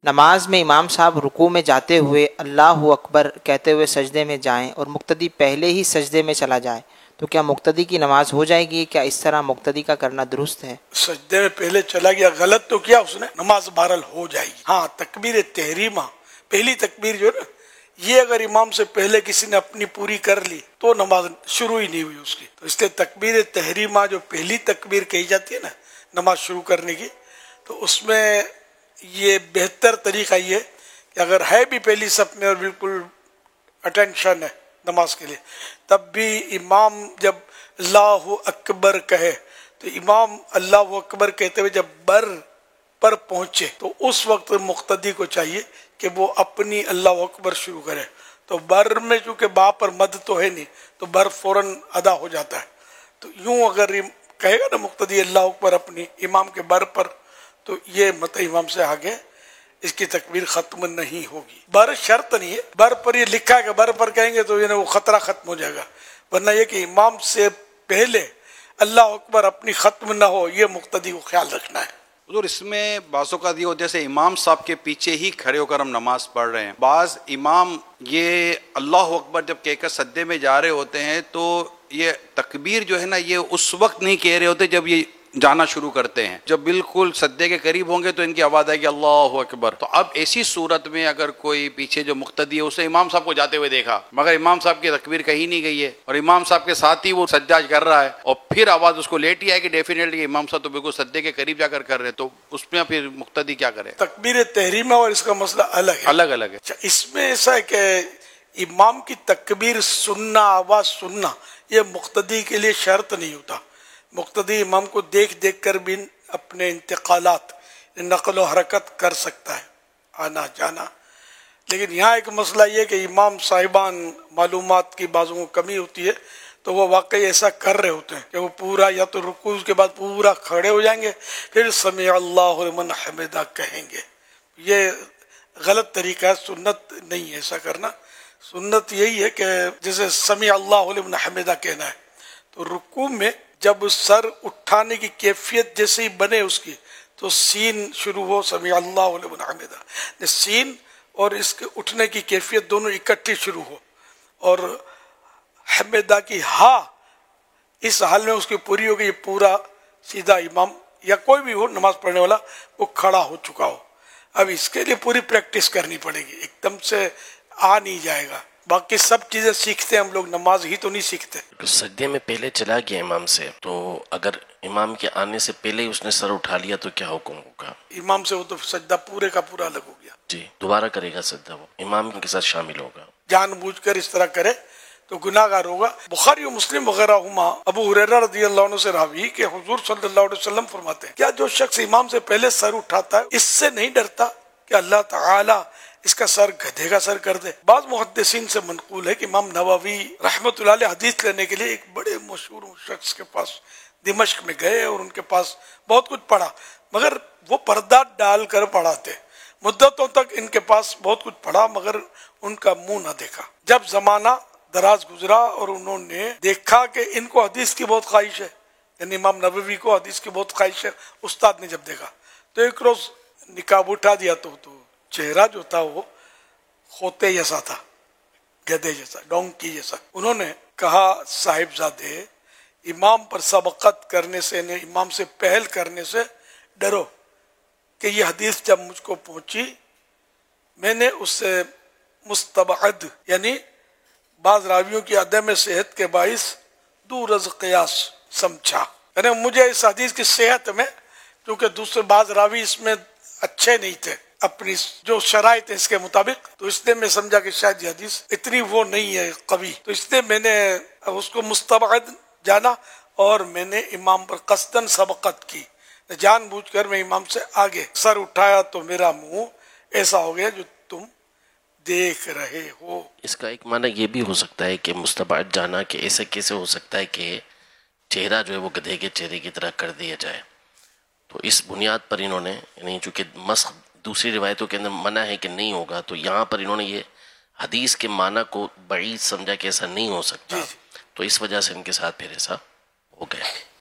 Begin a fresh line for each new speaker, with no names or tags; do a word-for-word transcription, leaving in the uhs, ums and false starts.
نماز میں امام صاحب رکوع میں جاتے ہوئے اللہ اکبر کہتے ہوئے سجدے میں جائیں اور مقتدی پہلے ہی سجدے میں چلا جائے تو کیا مقتدی کی نماز ہو جائے گی؟ کیا اس طرح مقتدی کا کرنا درست ہے؟
سجدے میں پہلے چلا گیا، غلط تو کیا اس نے، نماز بہرحال ہو جائے گی۔ ہاں تکبیر تحریمہ، پہلی تکبیر جو ہے نا، یہ اگر امام سے پہلے کسی نے اپنی پوری کر لی تو نماز شروع ہی نہیں ہوئی اس کی، تو اس لیے تکبیر تحریمہ جو پہلی تکبیر کہی جاتی ہے نا نماز شروع کرنے کی، تو اس میں یہ بہتر طریقہ یہ کہ اگر ہے بھی پہلی صف میں اور بالکل اٹینشن ہے نماز کے لیے، تب بھی امام جب اللہ اکبر کہے تو امام اللہ اکبر کہتے ہوئے جب بر پر پہنچے تو اس وقت مقتدی کو چاہیے کہ وہ اپنی اللہ اکبر شروع کرے، تو بر میں چونکہ با پر مد تو ہے نہیں تو بر فوراً ادا ہو جاتا ہے، تو یوں اگر کہے گا نا مقتدی اللہ اکبر اپنی امام کے بر پر، تو یہ مت امام سے آگے اس کی تکبیر ختم نہیں ہوگی۔ بر شرط نہیں ہے، بر پر یہ لکھا ہے کہ بر پر کہیں گے تو یہ وہ خطرہ ختم ہو جائے گا، ورنہ یہ کہ امام سے پہلے اللہ اکبر اپنی ختم نہ ہو، یہ مقتدی کو خیال رکھنا ہے۔
حضور اس میں بعض اوقات یہ ہوتا ہے جیسے امام صاحب کے پیچھے ہی کھڑے ہو کر ہم نماز پڑھ رہے ہیں، بعض امام یہ اللہ اکبر جب کہہ کر سجدے میں جا رہے ہوتے ہیں تو یہ تکبیر جو ہے نا یہ اس وقت نہیں کہہ رہے ہوتے جب یہ جانا شروع کرتے ہیں، جب بالکل سجدے کے قریب ہوں گے تو ان کی آواز آئے گی اللہ اکبر۔ تو اب ایسی صورت میں اگر کوئی پیچھے جو مقتدی ہے اسے امام صاحب کو جاتے ہوئے دیکھا مگر امام صاحب کی تکبیر کہی نہیں گئی ہے اور امام صاحب کے ساتھ ہی وہ سجدہ کر رہا ہے اور پھر آواز اس کو لیٹ ہی آئے کہ ڈیفینیٹلی امام صاحب تو بالکل سجدے کے قریب جا کر کر رہے ہیں، تو اس میں پھر مقتدی کیا کرے؟
تکبیر تحریمہ اور اس کا مسئلہ الگ ہے،
الگ الگ ہے۔
اچھا، اس میں ایسا ہے کہ امام کی تکبیر سننا، آواز سننا، یہ مقتدی کے لیے شرط نہیں ہوتا، مقتدی امام کو دیکھ دیکھ کر بھی اپنے انتقالات نقل و حرکت کر سکتا ہے، آنا جانا۔ لیکن یہاں ایک مسئلہ یہ کہ امام صاحبان معلومات کی بعضوں کو کمی ہوتی ہے تو وہ واقعی ایسا کر رہے ہوتے ہیں کہ وہ پورا یا تو رکوع کے بعد پورا کھڑے ہو جائیں گے پھر سمع اللہ لمن حمدہ کہیں گے، یہ غلط طریقہ ہے، سنت نہیں ہے ایسا کرنا۔ سنت یہی ہے کہ جیسے سمع اللہ لمن حمدہ کہنا ہے تو رکوع میں جب سر اٹھانے کی کیفیت جیسے ہی بنے اس کی تو سین شروع ہو سمع اللہ لمن حمدہ، سین اور اس کے اٹھنے کی کیفیت دونوں اکٹھی شروع ہو اور حمدہ کی ہا اس حال میں اس کی پوری ہو گئی، پورا سیدھا امام یا کوئی بھی ہو نماز پڑھنے والا وہ کھڑا ہو چکا ہو۔ اب اس کے لیے پوری پریکٹس کرنی پڑے گی، ایک دم سے آ نہیں جائے گا، باقی سب چیزیں سیکھتے ہیں ہم لوگ، نماز ہی تو نہیں سیکھتے۔
سجدے میں پہلے چلا گیا امام سے تو اگر امام کے آنے سے پہلے ہی اس نے سر اٹھا لیا تو کیا حکم ہوگا؟
امام سے وہ تو سجدہ پورے کا پورا الگ ہو گیا،
جی دوبارہ کرے گا سجدہ، وہ امام کے ساتھ شامل ہوگا۔
جان بوجھ کر اس طرح کرے تو گناہ گار ہوگا۔ بخاری و مسلم وغیرہ ہما ابو ہریرہ رضی اللہ عنہ سے راوی کہ حضور صلی اللہ علیہ وسلم فرماتے ہیں کیا جو شخص امام سے پہلے سر اٹھاتا ہے اس سے نہیں ڈرتا کہ اللہ تعالی اس کا سر گدھے کا سر کر دے؟ بعض محدثین سے منقول ہے کہ امام نووی رحمۃ اللہ علیہ حدیث لینے کے لیے ایک بڑے مشہور شخص کے پاس دمشق میں گئے اور ان کے پاس بہت کچھ پڑھا، مگر وہ پردہ ڈال کر پڑھاتے، مدتوں تک ان کے پاس بہت کچھ پڑھا مگر ان کا منہ نہ دیکھا۔ جب زمانہ دراز گزرا اور انہوں نے دیکھا کہ ان کو حدیث کی بہت خواہش ہے، یعنی امام نووی کو حدیث کی بہت خواہش ہے، استاد نے جب دیکھا تو ایک روز نقاب اٹھا دیا تو تو چہرہ جو تھا وہ خوتے جیسا تھا، گدھے جیسا، ڈونکی جیسا۔ انہوں نے کہا صاحب زادے امام پر سبقت کرنے سے، امام سے پہل کرنے سے ڈرو کہ یہ حدیث جب مجھ کو پہنچی میں نے اس سے مستبعد یعنی بعض راویوں کی عدم صحت کے باعث دور از قیاس سمجھا، یعنی مجھے اس حدیث کی صحت میں کیونکہ دوسرے بعض راوی اس میں اچھے نہیں تھے اپنی جو شرائط اس کے مطابق، تو اس لیے میں سمجھا کہ شاید یہ حدیث اتنی وہ نہیں ہے قوی، تو اس لیے میں نے اس کو مستبعد جانا اور میں نے امام پر قصداً سبقت کی، جان بوجھ کر میں امام سے آگے سر اٹھایا تو میرا منہ ایسا ہو گیا جو تم دیکھ رہے ہو۔
اس کا ایک معنی یہ بھی ہو سکتا ہے کہ مستبعد جانا کہ ایسے کیسے ہو سکتا ہے کہ چہرہ جو ہے وہ گدھے کے چہرے کی طرح کر دیا جائے، تو اس بنیاد پر انہوں نے یعنی چونکہ مسخ دوسری روایتوں کے اندر منع ہے کہ نہیں ہوگا، تو یہاں پر انہوں نے یہ حدیث کے معنی کو بعید سمجھا کہ ایسا نہیں ہو سکتا، تو اس وجہ سے ان کے ساتھ پھر ایسا ہو گیا۔